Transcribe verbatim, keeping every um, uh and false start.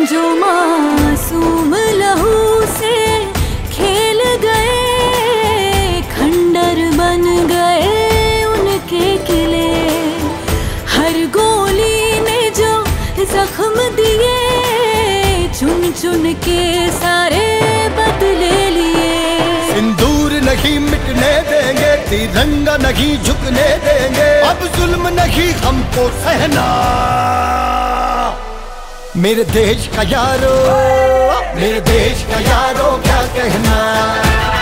जो मासूम लहू से खेल गए, खंडर बन गए उनके किले। हर गोली ने जो जख्म दिए, चुन चुन के सारे बदले लिए। सिंदूर नहीं मिटने देंगे, तिरंगा नहीं झुकने देंगे, अब जुल्म नहीं हमको सहना। मेरे देश का यारो, मेरे देश का यारो क्या कहना।